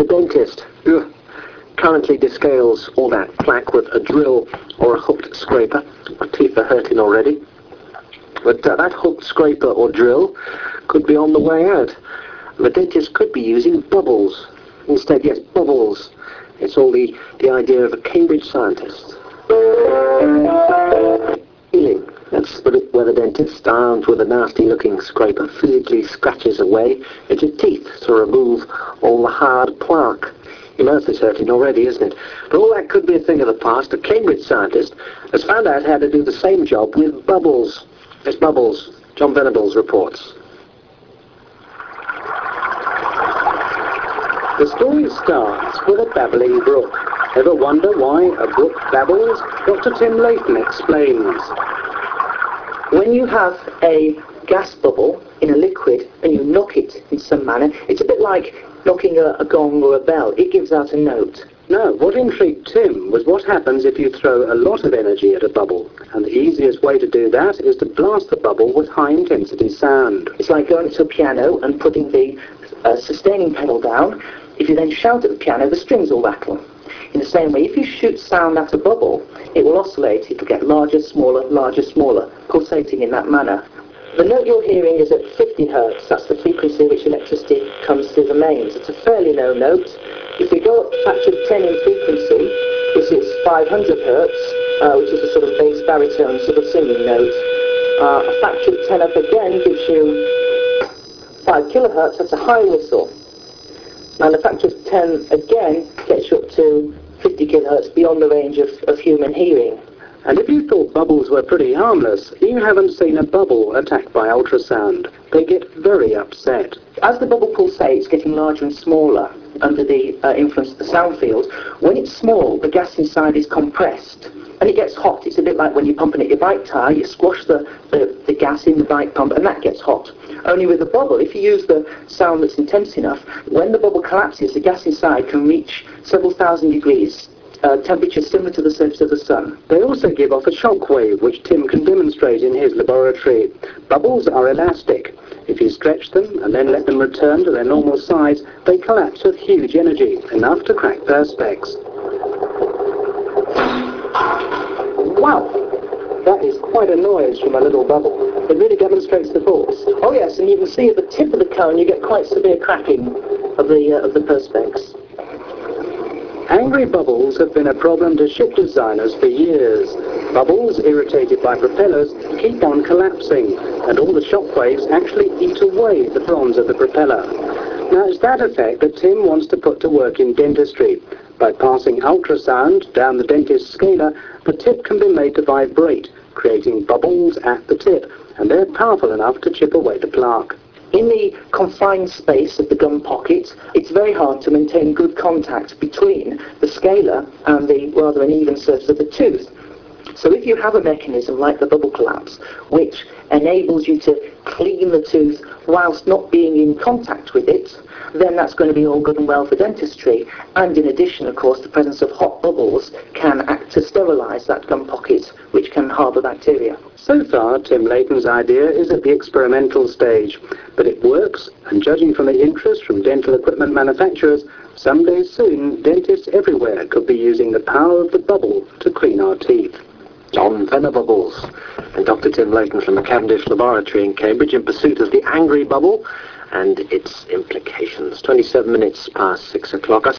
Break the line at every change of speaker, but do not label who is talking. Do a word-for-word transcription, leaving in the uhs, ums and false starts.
dentist ugh, currently descales all that plaque with a drill or a hooked scraper. My teeth are hurting already. But uh, that hooked scraper or drill could be on the way out. The dentist could be using bubbles. Instead, yes, bubbles. It's all the, the idea of a Cambridge scientist. Healing. That's the bit where the dentist, armed with a nasty-looking scraper, physically scratches away at your teeth to remove all the hard plaque. Your mouth is hurting already, isn't it? But all that could be a thing of the past. A Cambridge scientist has found out how to do the same job with bubbles. It's bubbles. John Venables reports.
The story starts with a babbling brook. Ever wonder why a brook babbles? Doctor Tim Layton explains.
When you have a gas bubble in a liquid and you knock it in some manner, it's a bit like knocking a, a gong or a bell. It gives out a note.
No, what intrigued Tim was what happens if you throw a lot of energy at a bubble. And the easiest way to do that is to blast the bubble with high-intensity sound.
It's like going to a piano and putting the uh, sustaining pedal down. If you then shout at the piano, the strings will rattle. In the same way, if you shoot sound at a bubble, it will oscillate. It will get larger, smaller, larger, smaller, pulsating in that manner. The note you're hearing is at fifty hertz. That's the frequency at which electricity comes through the mains. It's a fairly low note. If we go up to factor of ten in frequency, this is five hundred hertz, uh, which is a sort of bass baritone sort of singing note. Uh, a factor of ten up again gives you five kilohertz. That's a high whistle. And a factor of ten again gets you up to fifty kilohertz, beyond the range of, of human hearing.
And if you thought bubbles were pretty harmless, you haven't seen a bubble attacked by ultrasound. They get very upset.
As the bubble pulsates, getting larger and smaller under the uh, influence of the sound field, when it's small, the gas inside is compressed. And it gets hot. It's a bit like when you're pumping at your bike tyre, you squash the, the, the gas in the bike pump and that gets hot. Only with the bubble, if you use the sound that's intense enough, when the bubble collapses, the gas inside can reach several thousand degrees. Uh, temperature similar to the surface of the sun.
They also give off a shock wave, which Tim can demonstrate in his laboratory. Bubbles are elastic. If you stretch them and then let them return to their normal size, they collapse with huge energy, enough to crack perspex. Wow! That is quite a noise from a little bubble. It really demonstrates the force.
Oh yes, and you can see at the tip of the cone you get quite severe cracking of the, uh, of the perspex.
Angry bubbles have been a problem to ship designers for years. Bubbles, irritated by propellers, keep on collapsing, and all the shock waves actually eat away the bronze of the propeller. Now it's that effect that Tim wants to put to work in dentistry. By passing ultrasound down the dentist's scaler, the tip can be made to vibrate, creating bubbles at the tip, and they're powerful enough to chip away the plaque.
In the confined space of the gum pocket, it's very hard to maintain good contact between the scaler and the rather uneven surface of the tooth. So if you have a mechanism like the bubble collapse, which enables you to clean the tooth whilst not being in contact with it, then that's going to be all good and well for dentistry. And in addition, of course, the presence of hot bubbles can act to sterilise that gum pocket, which can harbour bacteria.
So far, Tim Layton's idea is at the experimental stage, but it works, and judging from the interest from dental equipment manufacturers, someday soon, dentists everywhere could be using the power of the bubble to clean our teeth.
John Venables and Doctor Tim Layton from the Cavendish Laboratory in Cambridge in pursuit of the angry bubble and its implications. twenty-seven minutes past six o'clock.